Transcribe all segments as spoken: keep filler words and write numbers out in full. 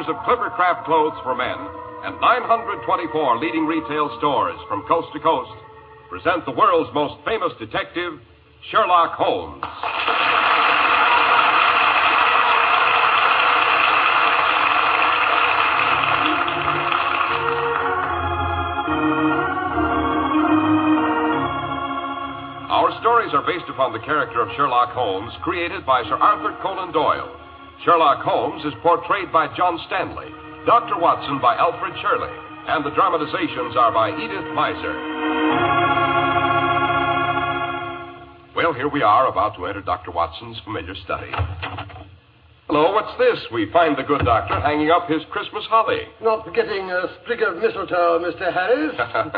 makers of Clippercraft clothes for men and nine hundred twenty-four leading retail stores from coast to coast, present the world's most famous detective, Sherlock Holmes. Our stories are based upon the character of Sherlock Holmes, created by Sir Arthur Conan Doyle. Sherlock Holmes is portrayed by John Stanley, Doctor Watson by Alfred Shirley, and the dramatizations are by Edith Meiser. Well, here we are, about to enter Doctor Watson's familiar study. Hello, what's this? We find the good doctor hanging up his Christmas holly. Not forgetting a sprig of mistletoe, Mister Harris.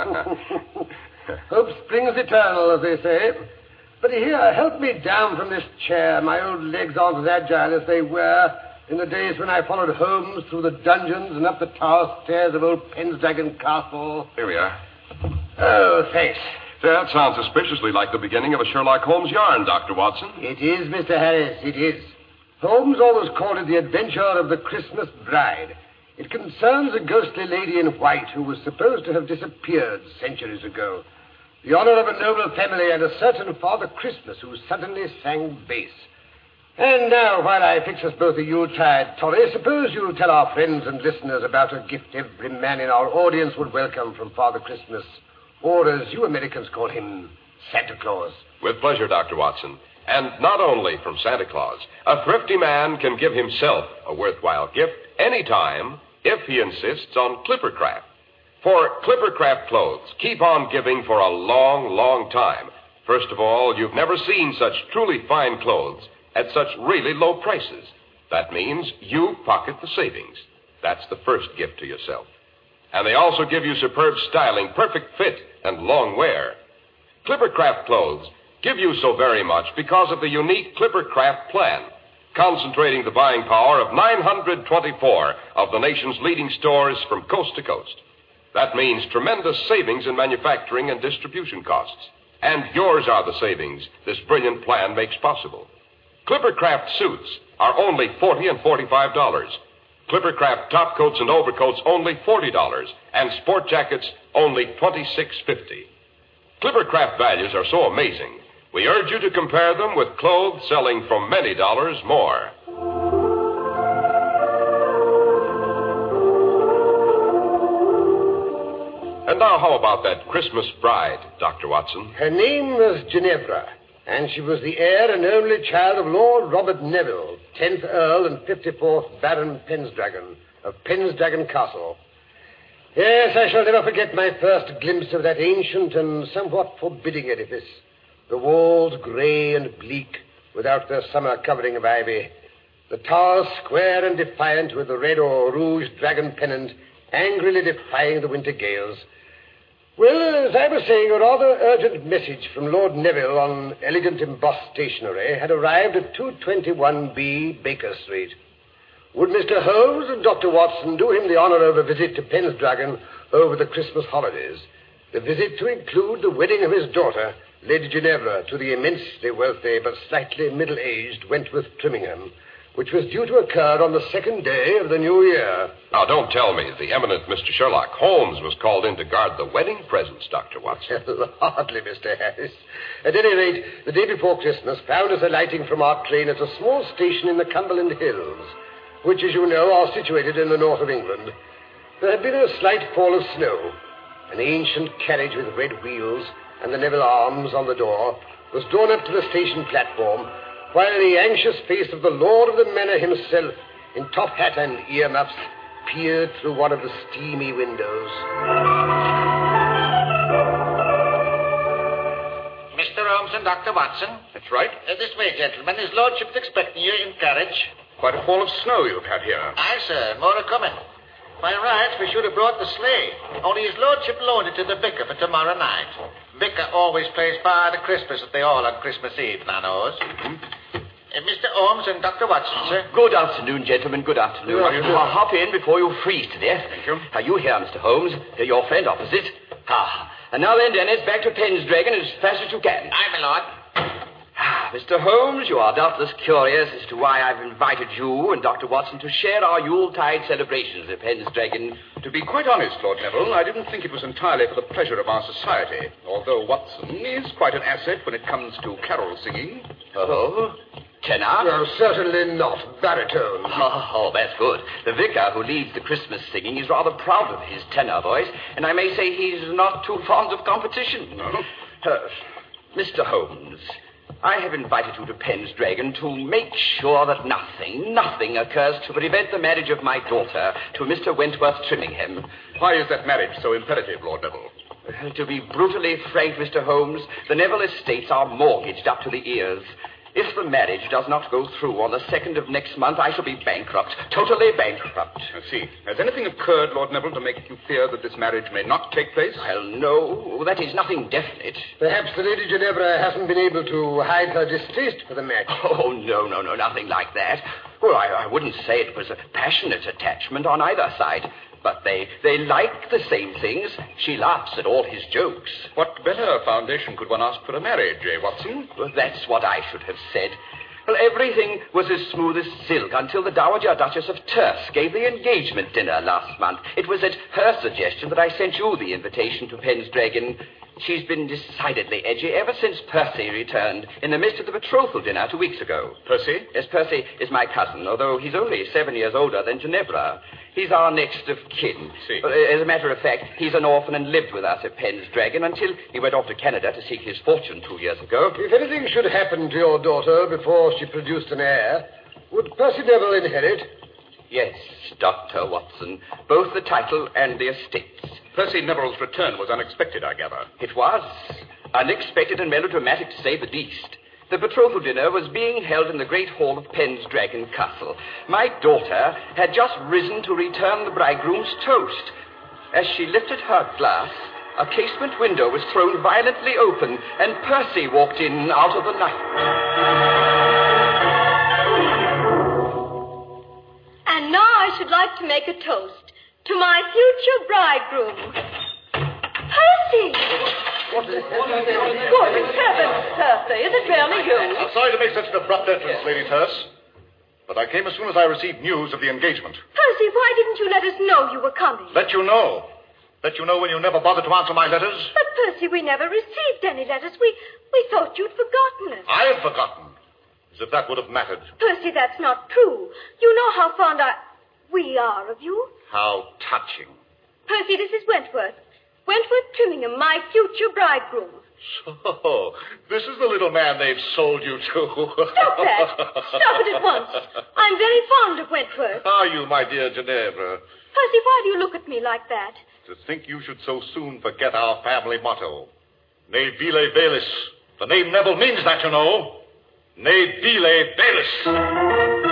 Hope springs eternal, as they say. But here, help me down from this chair. My old legs aren't as agile as they were in the days when I followed Holmes through the dungeons and up the tower stairs of old Pendragon Castle. Here we are. Oh, thanks. That sounds suspiciously like the beginning of a Sherlock Holmes yarn, Doctor Watson. It is, Mister Harris, it is. Holmes always called it the adventure of the Christmas bride. It concerns a ghostly lady in white who was supposed to have disappeared centuries ago. The honor of a noble family and a certain Father Christmas who suddenly sang bass. And now, while I fix us both a Yuletide toddy, suppose you'll tell our friends and listeners about a gift every man in our audience would welcome from Father Christmas, or as you Americans call him, Santa Claus. With pleasure, Doctor Watson. And not only from Santa Claus. A thrifty man can give himself a worthwhile gift anytime if he insists on Clippercraft. For Clippercraft clothes keep on giving for a long, long time. First of all, you've never seen such truly fine clothes at such really low prices. That means you pocket the savings. That's the first gift to yourself. And they also give you superb styling, perfect fit, and long wear. Clippercraft clothes give you so very much because of the unique Clippercraft plan, concentrating the buying power of nine hundred twenty-four of the nation's leading stores from coast to coast. That means tremendous savings in manufacturing and distribution costs. And yours are the savings this brilliant plan makes possible. Clippercraft suits are only forty dollars and forty-five dollars. Clippercraft top coats and overcoats only forty dollars. And sport jackets only twenty-six fifty. Clippercraft values are so amazing, we urge you to compare them with clothes selling for many dollars more. And now, how about that Christmas bride, Doctor Watson? Her name was Ginevra, and she was the heir and only child of Lord Robert Neville, tenth Earl and fifty-fourth Baron Pendragon of Pendragon Castle. Yes, I shall never forget my first glimpse of that ancient and somewhat forbidding edifice. The walls grey and bleak, without their summer covering of ivy. The towers square and defiant, with the red or rouge dragon pennant angrily defying the winter gales. Well, as I was saying, a rather urgent message from Lord Neville on elegant embossed stationery had arrived at two twenty-one B Baker Street. Would Mister Holmes and Doctor Watson do him the honor of a visit to Pendragon over the Christmas holidays? The visit to include the wedding of his daughter, Lady Ginevra, to the immensely wealthy but slightly middle-aged Wentworth Trimmingham, which was due to occur on the second day of the new year. Now, don't tell me the eminent Mister Sherlock Holmes was called in to guard the wedding presents, Doctor Watson. Hardly, Mister Harris. At any rate, the day before Christmas found us alighting from our train at a small station in the Cumberland Hills, which, as you know, are situated in the north of England. There had been a slight fall of snow. An ancient carriage with red wheels and the Neville arms on the door was drawn up to the station platform, while the anxious face of the lord of the manor himself, in top hat and earmuffs, peered through one of the steamy windows. Mister Holmes and Doctor Watson. That's right. Uh, this way, gentlemen. His lordship is expecting you in carriage. Quite a fall of snow you've had here. Aye, sir. More are coming. By rights, we should have brought the sleigh. Only his lordship loaned it to the vicar for tomorrow night. Vicar always plays Father Christmas at the Hall on Christmas Eve, now knows. Mm-hmm. Uh, Mister Holmes and Doctor Watson, sir. Good afternoon, gentlemen. Good afternoon. Good afternoon. I'll hop in before you freeze to death. Thank you. Are you here, Mister Holmes? Uh, Your friend opposite. Ah. And now then, Dennis, back to Pendragon as fast as you can. Aye, my lord. Ah, Mister Holmes, you are doubtless curious as to why I've invited you and Doctor Watson to share our Yuletide celebrations at Pendragon. To be quite honest, Lord Neville, I didn't think it was entirely for the pleasure of our society, although Watson is quite an asset when it comes to carol singing. Oh? Tenor? No, certainly not. Baritone. Oh, oh, that's good. The vicar who leads the Christmas singing is rather proud of his tenor voice, and I may say he's not too fond of competition. No? Uh, Mister Holmes, I have invited you to Pendragon to make sure that nothing, nothing occurs to prevent the marriage of my daughter to Mister Wentworth Trimmingham. Why is that marriage so imperative, Lord Neville? Uh, to be brutally frank, Mister Holmes, the Neville estates are mortgaged up to the ears. If the marriage does not go through on the second of next month, I shall be bankrupt, totally bankrupt. I see. Has anything occurred, Lord Neville, to make you fear that this marriage may not take place? Well, no, that is nothing definite. Perhaps the Lady Ginevra hasn't been able to hide her distaste for the match. Oh, no, no, no, nothing like that. Well, I, I wouldn't say it was a passionate attachment on either side. But they, they like the same things. She laughs at all his jokes. What better foundation could one ask for a marriage, eh, Watson? Well, that's what I should have said. Well, everything was as smooth as silk until the Dowager Duchess of Terce gave the engagement dinner last month. It was at her suggestion that I sent you the invitation to Pendragon. She's been decidedly edgy ever since Percy returned in the midst of the betrothal dinner two weeks ago. Percy? Yes, Percy is my cousin, although he's only seven years older than Ginevra. He's our next of kin. See. But, uh, as a matter of fact, he's an orphan and lived with us at Pendragon until he went off to Canada to seek his fortune two years ago. If anything should happen to your daughter before she produced an heir, would Percy Neville inherit? Yes, Doctor Watson. Both the title and the estates. Percy Neville's return was unexpected, I gather. It was. Unexpected and melodramatic, to say the least. The betrothal dinner was being held in the great hall of Pendragon Castle. My daughter had just risen to return the bridegroom's toast. As she lifted her glass, a casement window was thrown violently open, and Percy walked in out of the night. And now I should like to make a toast to my future bridegroom. Percy! What is Good heavens, Percy, is it really you? I'm sorry to make such an abrupt entrance, Lady Terce, but I came as soon as I received news of the engagement. Percy, why didn't you let us know you were coming? Let you know. Let you know when you never bothered to answer my letters. But, Percy, we never received any letters. We, we thought you'd forgotten us. I had forgotten. As if that would have mattered. Percy, that's not true. You know how fond I... we are of you. How touching. Percy, this is Wentworth. Wentworth Trimmingham, my future bridegroom. So, this is the little man they've sold you to. Stop that. Stop it at once. I'm very fond of Wentworth. Are you, my dear Ginevra? Percy, why do you look at me like that? To think you should so soon forget our family motto. Ne vile velis. The name Neville means that, you know. Ne vile velis.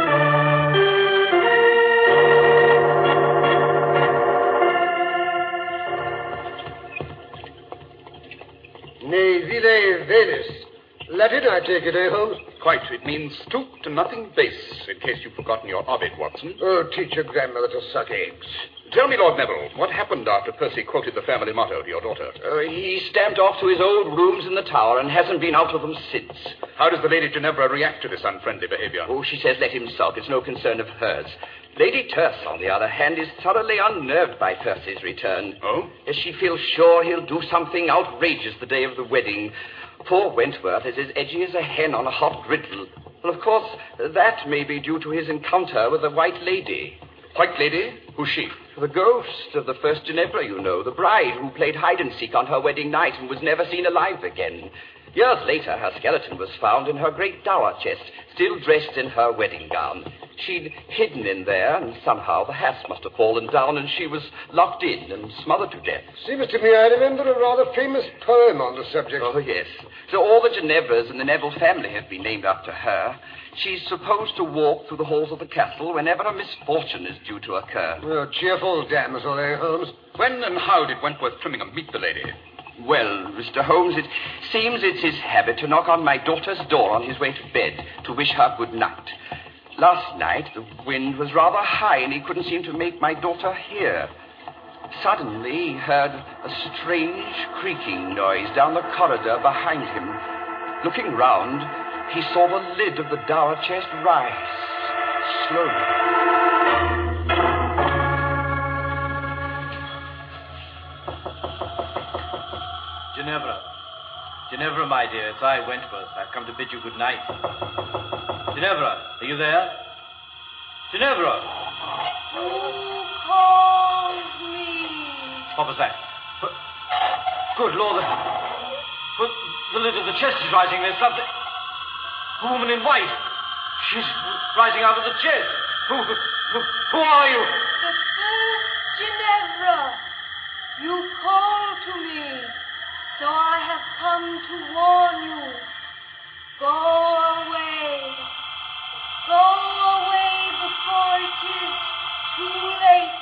Ne vile velis. Latin, I take it, eh, Holmes? Quite. It means stoop to nothing base, in case you've forgotten your Ovid, Watson. Oh, teach your grandmother to suck eggs. Tell me, Lord Neville, what happened after Percy quoted the family motto to your daughter? Uh, he stamped off to his old rooms in the tower and hasn't been out of them since. How does the Lady Ginevra react to this unfriendly behavior? Oh, she says let him sulk. It's no concern of hers. Lady Terce, on the other hand, is thoroughly unnerved by Percy's return. Oh? As she feels sure he'll do something outrageous the day of the wedding. Poor Wentworth is as edgy as a hen on a hot griddle. Well, of course, that may be due to his encounter with the White Lady. White Lady? Who's she? The ghost of the first Ginevra, you know, the bride who played hide-and-seek on her wedding night and was never seen alive again. Years later, her skeleton was found in her great dower chest, still dressed in her wedding gown. She'd hidden in there, and somehow the hasp must have fallen down, and she was locked in and smothered to death. Seems to me I remember a rather famous poem on the subject. Oh, yes. So all the Ginevras in the Neville family have been named after her. She's supposed to walk through the halls of the castle whenever a misfortune is due to occur. Oh, cheerful damsel, eh, Holmes? When and how did Wentworth Trimmingham meet the lady? Well, Mister Holmes, it seems it's his habit to knock on my daughter's door on his way to bed to wish her good night. Last night, the wind was rather high, and he couldn't seem to make my daughter hear. Suddenly, he heard a strange creaking noise down the corridor behind him. Looking round, he saw the lid of the dower chest rise slowly. Ginevra. Ginevra, my dear, it's I, Wentworth. I've come to bid you good night. Ginevra, are you there? Ginevra! Who calls me? What was that? But, good Lord, the, but the lid of the chest is rising. There's something... A woman in white. She's rising out of the chest. Who, who, who are you? The first Ginevra. You called to me, so I have come to warn you. Go away. Go away before it is too late.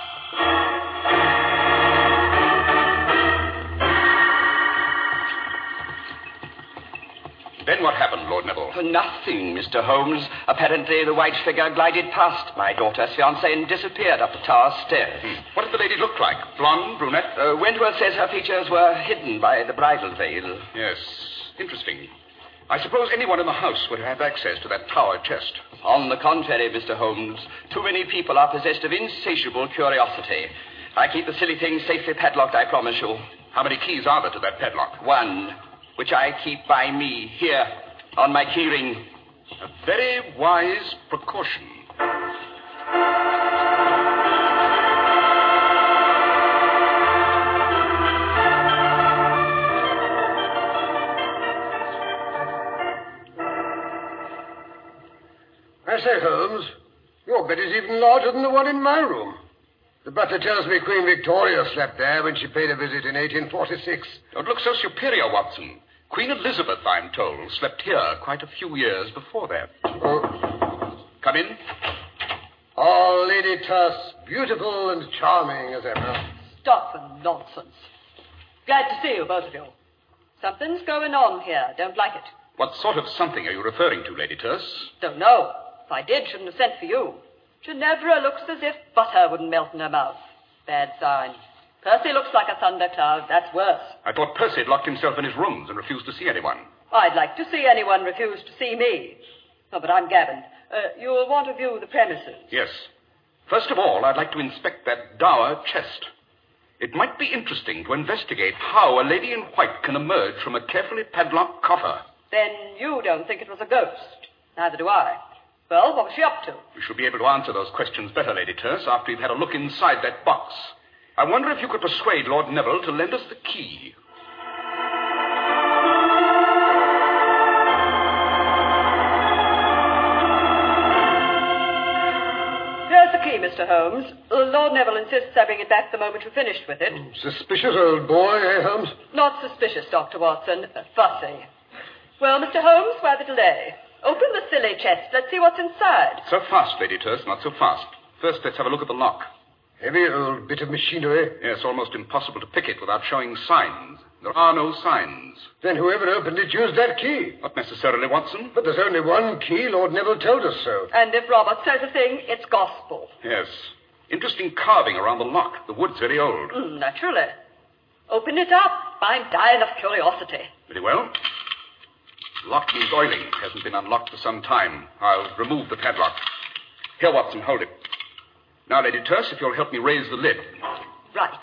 Then what happened, Lord Neville? Nothing, Mister Holmes. Apparently, the white figure glided past my daughter's fiancé and disappeared up the tower stairs. Hmm. What did the lady look like? Blonde, brunette? Uh, Wentworth says her features were hidden by the bridal veil. Yes, interesting. I suppose anyone in the house would have access to that tower chest. On the contrary, Mister Holmes, too many people are possessed of insatiable curiosity. I keep the silly thing safely padlocked, I promise you. How many keys are there to that padlock? One, which I keep by me, here, on my keyring. A very wise precaution. I say, Holmes, your bed is even larger than the one in my room. The butler tells me Queen Victoria slept there when she paid a visit in eighteen forty-six. Don't look so superior, Watson. Queen Elizabeth, I'm told, slept here quite a few years before that. Oh. Come in. Oh, Lady Tuss, beautiful and charming as ever. Stop the nonsense. Glad to see you, both of you. Something's going on here. Don't like it. What sort of something are you referring to, Lady Tuss? Don't know. If I did, shouldn't have sent for you. Ginevra looks as if butter wouldn't melt in her mouth. Bad sign. Percy looks like a thundercloud. That's worse. I thought Percy had locked himself in his rooms and refused to see anyone. I'd like to see anyone refuse to see me. Oh, but I'm Gavin. Uh, you'll want to view the premises. Yes. First of all, I'd like to inspect that dower chest. It might be interesting to investigate how a lady in white can emerge from a carefully padlocked coffer. Then you don't think it was a ghost. Neither do I. Well, what was she up to? We shall be able to answer those questions better, Lady Tuss, after you've had a look inside that box. I wonder if you could persuade Lord Neville to lend us the key. Here's the key, Mister Holmes. Lord Neville insists I bring it back the moment you're finished with it. Suspicious old boy, eh, Holmes? Not suspicious, Doctor Watson. Uh, fussy. Well, Mister Holmes, why the delay? Open the silly chest. Let's see what's inside. So fast, Lady Tuss, not so fast. First, let's have a look at the lock. Heavy old bit of machinery. Yes, almost impossible to pick it without showing signs. There are no signs. Then whoever opened it used that key. Not necessarily, Watson. But there's only one key. Lord Neville told us so. And if Robert says a thing, it's gospel. Yes. Interesting carving around the lock. The wood's very old. Mm, naturally. Open it up. I'm dying of curiosity. Very well. Lock needs oiling. It hasn't been unlocked for some time. I'll remove the padlock. Here, Watson, hold it. Now, Lady Tuss, if you'll help me raise the lid. Right.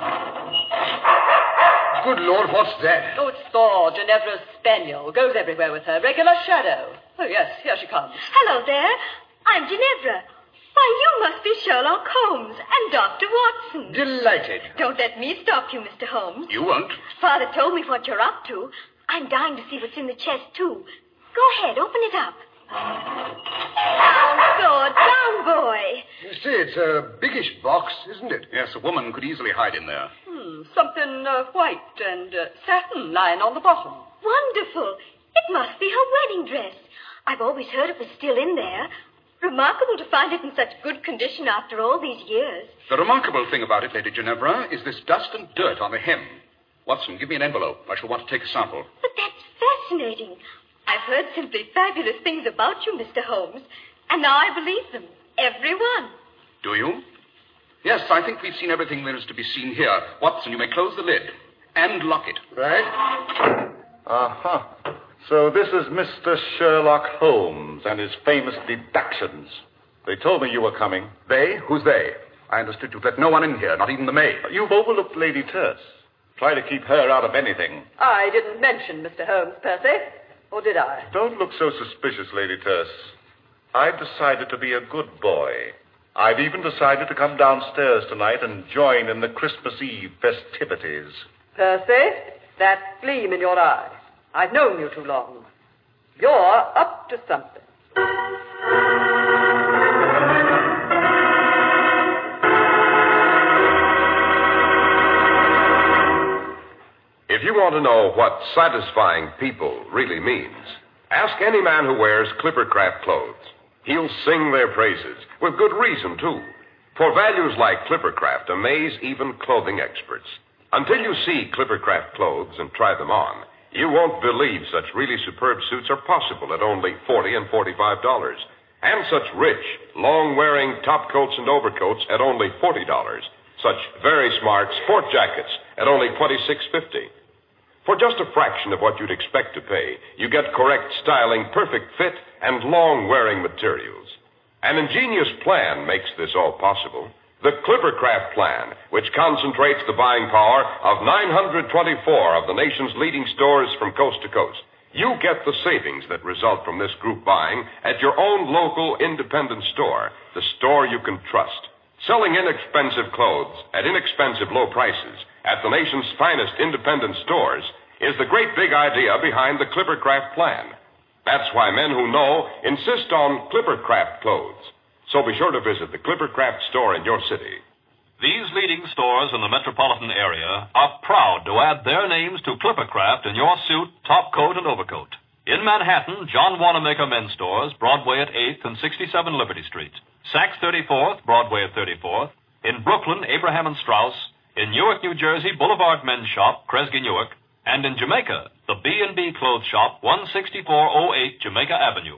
Good Lord, what's that? Oh, it's Thor, Ginevra's spaniel. Goes everywhere with her. Regular shadow. Oh, yes, here she comes. Hello there. I'm Ginevra. Why, you must be Sherlock Holmes and Doctor Watson. Delighted. Don't let me stop you, Mister Holmes. You won't. Father told me what you're up to. I'm dying to see what's in the chest, too. Go ahead, open it up. Down, sword, down, boy. You see, it's a biggish box, isn't it? Yes, a woman could easily hide in there. Hmm, something uh, white and uh, satin lying on the bottom. Wonderful. It must be her wedding dress. I've always heard it was still in there. Remarkable to find it in such good condition after all these years. The remarkable thing about it, Lady Ginevra, is this dust and dirt on the hem. Watson, give me an envelope. I shall want to take a sample. But that's fascinating. I've heard simply fabulous things about you, Mister Holmes, and now I believe them. Every one. Do you? Yes, I think we've seen everything there is to be seen here. Watson, you may close the lid and lock it. Right. Uh-huh. So this is Mister Sherlock Holmes and his famous deductions. They told me you were coming. They? Who's they? I understood you'd let no one in here, not even the maid. You've overlooked Lady Terse. Try to keep her out of anything. I didn't mention Mister Holmes, Percy. Or did I? Don't look so suspicious, Lady Terse. I've decided to be a good boy. I've even decided to come downstairs tonight and join in the Christmas Eve festivities. Percy, that gleam in your eye. I've known you too long. You're up to something. If you want to know what satisfying people really means, ask any man who wears Clippercraft clothes. He'll sing their praises, with good reason, too. For values like Clippercraft amaze even clothing experts. Until you see Clippercraft clothes and try them on, you won't believe such really superb suits are possible at only forty dollars and forty-five dollars. And such rich, long-wearing top coats and overcoats at only forty dollars. Such very smart sport jackets at only twenty-six fifty. For just a fraction of what you'd expect to pay, you get correct styling, perfect fit, and long-wearing materials. An ingenious plan makes this all possible. The Clippercraft plan, which concentrates the buying power of nine hundred twenty-four of the nation's leading stores from coast to coast. You get the savings that result from this group buying at your own local independent store, the store you can trust. Selling inexpensive clothes at inexpensive low prices at the nation's finest independent stores is the great big idea behind the Clippercraft plan. That's why men who know insist on Clippercraft clothes. So be sure to visit the Clippercraft store in your city. These leading stores in the metropolitan area are proud to add their names to Clippercraft in your suit, top coat, and overcoat. In Manhattan, John Wanamaker Men's Stores, Broadway at eighth and sixty-seven Liberty Street. Saks thirty-fourth, Broadway at thirty-fourth. In Brooklyn, Abraham and Strauss. In Newark, New Jersey, Boulevard Men's Shop, Kresge Newark. And in Jamaica, the B and B Clothes Shop, one sixty-four oh eight Jamaica Avenue.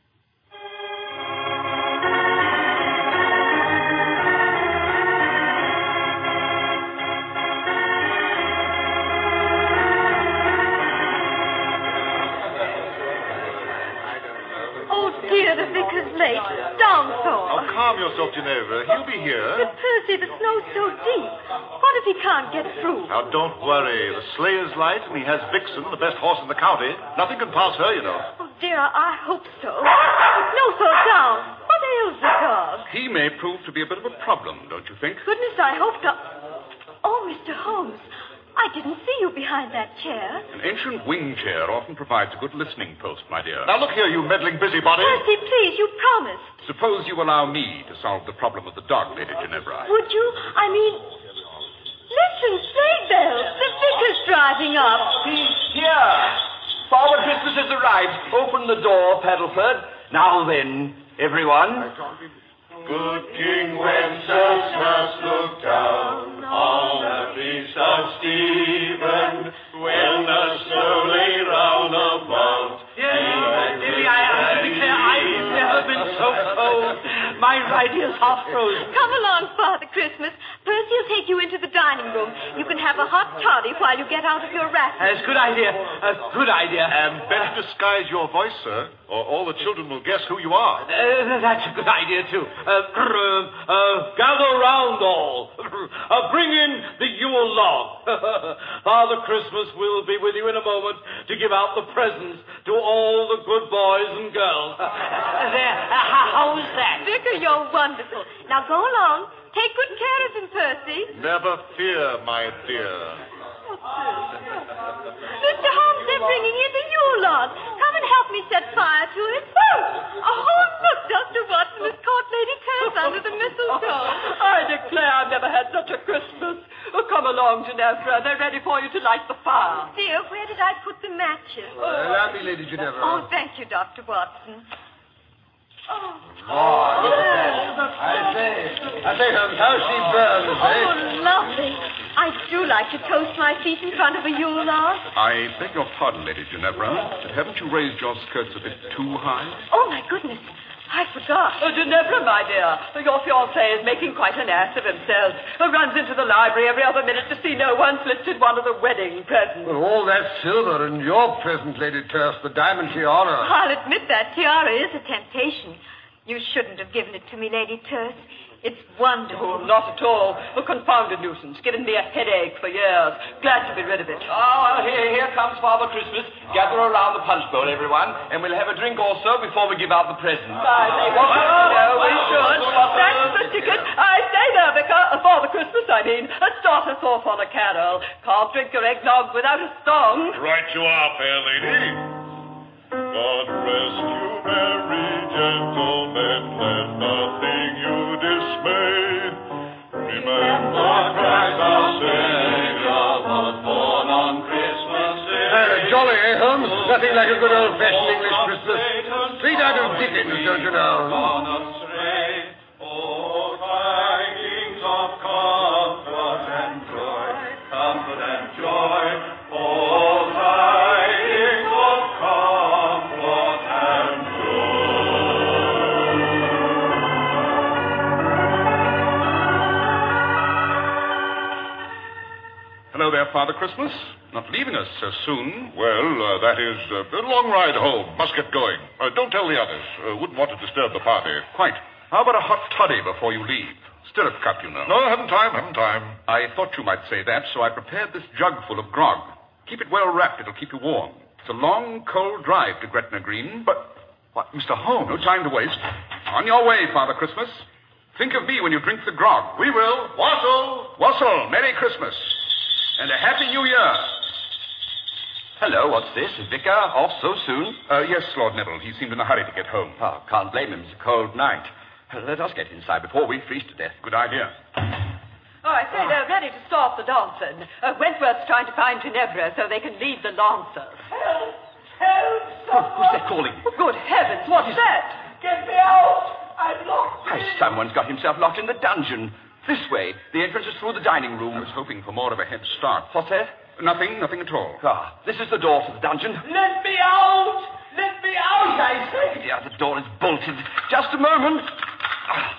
Dear, the vicar's late. Downpour. Oh, calm yourself, Ginevra. He'll be here. But, Percy, the snow's so deep. What if he can't get through? Now, don't worry. The sleigh is light, and he has Vixen, the best horse in the county. Nothing can pass her, you know. Oh, dear, I hope so. No, slow down. What ails the dog? He may prove to be a bit of a problem, don't you think? Goodness, I hope not. Oh, Mister Holmes, I didn't see you behind that chair. An ancient wing chair often provides a good listening post, my dear. Now, look here, you meddling busybody. Percy, please, you promised. Suppose you allow me to solve the problem of the dog, Lady Ginevra. Would you? I mean... Listen, sleigh bells. The vicar's driving up. He's here. Father Christmas has arrived. Open the door, Paddleford. Now then, everyone. Good King Wenceslas looked down on the feast of Stephen when the snow lay round about. Yes, Davy, I have to declare I've never been so cold. My right ear's half frozen. Come along, Father Christmas. Percy will take you into the dining room. You can have a hot toddy while you get out of your wrap. That's a good idea. A good idea. And better disguise your voice, sir, or all the children will guess who you are. Uh, that's a good idea, too. Uh, uh, gather round all. Uh, bring in the Yule log. Father Christmas will be with you in a moment to give out the presents to all the good boys and girls. Uh, there. Uh, how's that? Vicar, you're wonderful. Now go along. Take good care of him, Percy. Never fear, my dear. Mister Holmes, they're bringing in the Yule log. Come and help me set fire to it. Oh, look, Doctor Watson has caught Lady Terse under the mistletoe. I declare I've never had such a Christmas. Oh, come along, Ginevra. They're ready for you to light the fire. Dear, where did I put the matches? Uh, allow me, Lady Ginevra. Oh, thank you, Doctor Watson. Oh. Oh, look at that. I say, I say, Holmes, how she burns, eh? Oh, lovely. I do like to toast my feet in front of a Yule log. I beg your pardon, Lady Ginevra, but haven't you raised your skirts a bit too high? Oh, my goodness. I forgot. Oh, Ginevra, my dear, your fiancé is making quite an ass of himself. He runs into the library every other minute to see no one's listed one of the wedding presents. Well, all that silver and your present, Lady Terse, the diamond tiara. I'll admit that tiara is a temptation. You shouldn't have given it to me, Lady Terse. It's wonderful. Oh, not at all. A confounded nuisance. Given me a headache for years. Glad to be rid of it. Oh, well, here, here comes Father Christmas. Gather around the punch bowl, everyone, and we'll have a drink also before we give out the presents. I say, well, no, we should. That's the ticket. I say there, Vicar. Father Christmas, I mean. Start us off on a carol. Can't drink your eggnog without a song. Right you are, fair lady. God rest you, merry gentlemen, let nothing you dismay. Remember Christ our Savior was born on Christmas Day. Uh, jolly, eh, Holmes? Nothing like a good old-fashioned English Christmas. Straight out of Dickens, don't you know? Gone astray. Oh, tidings of comfort and joy, comfort and joy. Oh, tidings of comfort and Hello there, Father Christmas. Not leaving us so soon. Well, uh, that is uh, a long ride home. Must get going. Uh, don't tell the others. Uh, wouldn't want to disturb the party. Quite. How about a hot toddy before you leave? Stirrup cup, you know. No, haven't time, haven't time. I thought you might say that, so I prepared this jug full of grog. Keep it well wrapped. It'll keep you warm. It's a long, cold drive to Gretna Green, but... What, Mister Holmes? No time to waste. On your way, Father Christmas. Think of me when you drink the grog. We will. Wassel! Wassel, Merry Christmas. And a Happy New Year. Hello, what's this? Vicar off so soon? Uh, yes, Lord Neville. He seemed in a hurry to get home. Oh, can't blame him. It's a cold night. Let us get inside before we freeze to death. Good idea. Oh, I say they're ready to start the dancing. Uh, Wentworth's trying to find Ginevra so they can lead the lancers. Help! Help! Oh, who's that calling? Oh, good heavens, what's that? Get me out! I'm locked Why, someone's got himself locked in the dungeon. This way. The entrance is through the dining room. I was hoping for more of a head start. What's that? Nothing, nothing at all. Ah, this is the door to the dungeon. Let me out! Let me out, I say! Yeah, the door is bolted. Just a moment. Ah.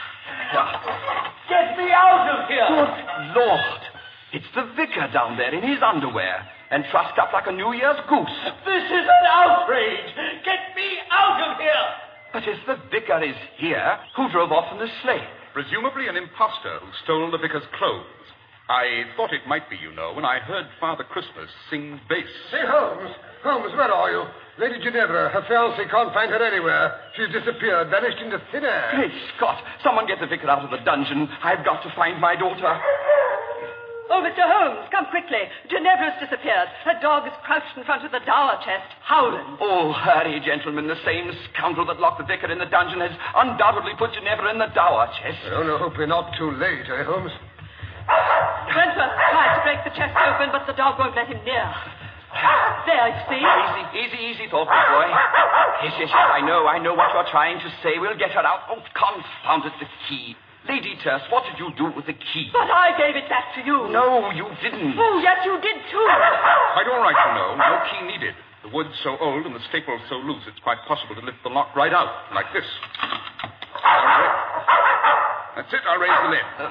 Ah. Get me out of here! Good Lord. It's the vicar down there in his underwear and trussed up like a New Year's goose. This is an outrage! Get me out of here! But if the vicar is here, who drove off in the sleigh? Presumably an impostor who stole the vicar's clothes. I thought it might be, you know, when I heard Father Christmas sing bass. Say, Holmes. Holmes, where are you? Lady Ginevra, her fiancé can't find her anywhere. She's disappeared, vanished into thin air. Great Scott! Someone get the vicar out of the dungeon. I've got to find my daughter. Oh, Mister Holmes, come quickly. Ginevra's disappeared. Her dog is crouched in front of the dower chest, howling. Oh, hurry, gentlemen. The same scoundrel that locked the vicar in the dungeon has undoubtedly put Ginevra in the dower chest. I only hope we're not too late, eh, Holmes? Wentworth tried to break the chest open, but the dog won't let him near. There, you see? Easy, easy, easy, thoughtful boy. Yes, yes, yes, I know, I know what you're trying to say. We'll get her out. Oh, confound it, the key. Lady Terse, what did you do with the key? But I gave it back to you. No, you didn't. Oh, yes, you did, too. Quite all right, you know. No key needed. The wood's so old and the staples so loose, it's quite possible to lift the lock right out, like this. All right. That's it. I'll raise the lid. Uh,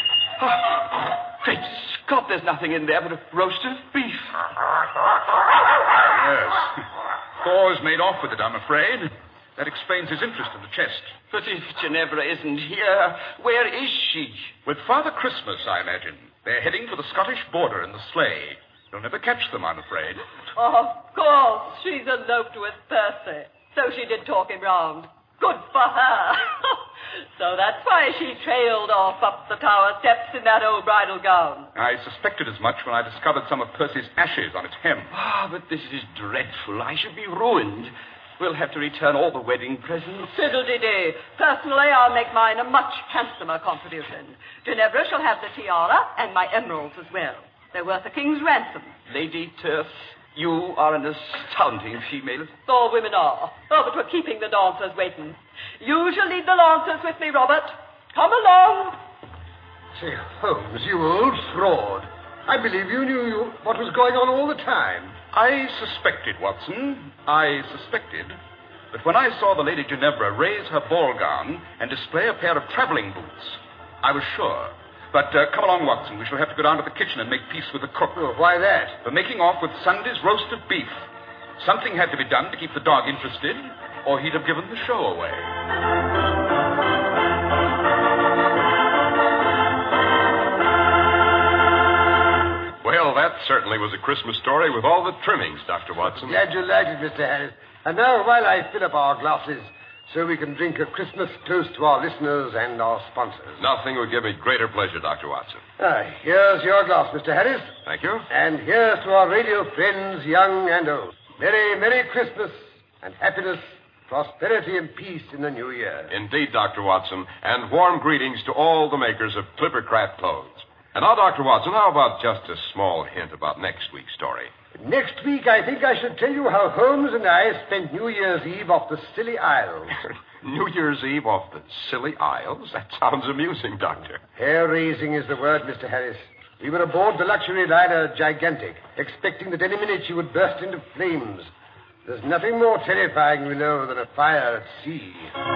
oh, great Scott, there's nothing in there but a roast of beef. Yes. Thor's made off with it, I'm afraid. That explains his interest in the chest. But if Ginevra isn't here, where is she? With Father Christmas, I imagine. They're heading for the Scottish border in the sleigh. You'll never catch them, I'm afraid. Oh, of course. She's eloped with Percy. So she did talk him round. Good for her. So that's why she trailed off up the tower steps in that old bridal gown. I suspected as much when I discovered some of Percy's ashes on its hem. Ah, but this is dreadful. I should be ruined. We'll have to return all the wedding presents. Fiddle-dee-dee. Personally, I'll make mine a much handsomer contribution. Ginevra shall have the tiara and my emeralds as well. They're worth a king's ransom. Lady Terse, you are an astounding female. All women are. Oh, but we're keeping the dancers waiting. You shall lead the lancers with me, Robert. Come along. Say, Holmes, you old fraud. I believe you knew you, what was going on all the time. I suspected, Watson. I suspected. But when I saw the Lady Ginevra raise her ball gown and display a pair of traveling boots, I was sure. But uh, come along, Watson. We shall have to go down to the kitchen and make peace with the cook. Oh, why that? For making off with Sunday's roast of beef. Something had to be done to keep the dog interested, or he'd have given the show away. Well, that certainly was a Christmas story with all the trimmings, Doctor Watson. Glad you liked it, Mister Harris. And now, while I fill up our glasses, so we can drink a Christmas toast to our listeners and our sponsors. Nothing would give me greater pleasure, Doctor Watson. Ah, here's your glass, Mister Harris. Thank you. And here's to our radio friends, young and old. Merry, Merry Christmas and happiness, prosperity and peace in the new year. Indeed, Doctor Watson, and warm greetings to all the makers of Clippercraft clothes. And now, Doctor Watson, how about just a small hint about next week's story? Next week, I think I should tell you how Holmes and I spent New Year's Eve off the Scilly Isles. New Year's Eve off the Scilly Isles? That sounds amusing, Doctor. Hair-raising is the word, Mister Harris. We were aboard the luxury liner Gigantic, expecting that any minute she would burst into flames. There's nothing more terrifying, we know, than a fire at sea.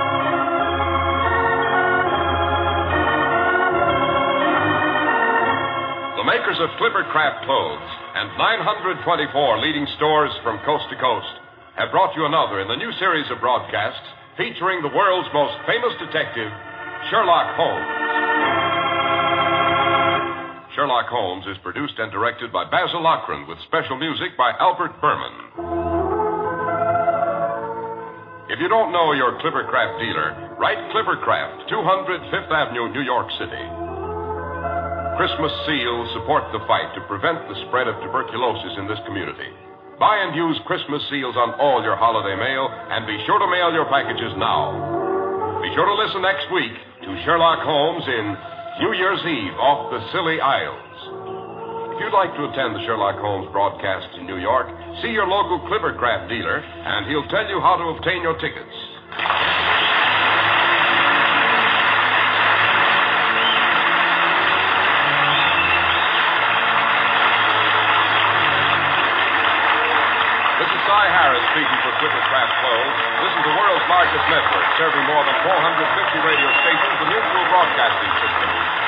The makers of Clippercraft clothes and nine hundred twenty-four leading stores from coast to coast have brought you another in the new series of broadcasts featuring the world's most famous detective, Sherlock Holmes. Sherlock Holmes is produced and directed by Basil Lochran with special music by Albert Berman. If you don't know your Clippercraft dealer, write Clippercraft, two hundred Fifth Avenue, New York City. Christmas seals support the fight to prevent the spread of tuberculosis in this community. Buy and use Christmas seals on all your holiday mail, and be sure to mail your packages now. Be sure to listen next week to Sherlock Holmes in New Year's Eve off the Scilly Isles. If you'd like to attend the Sherlock Holmes broadcasts in New York, see your local Clippercraft dealer, and he'll tell you how to obtain your tickets. This is Cy Harris speaking for Clippercraft Clothes. This is the world's largest network, serving more than four hundred fifty radio stations, the Mutual Broadcasting System.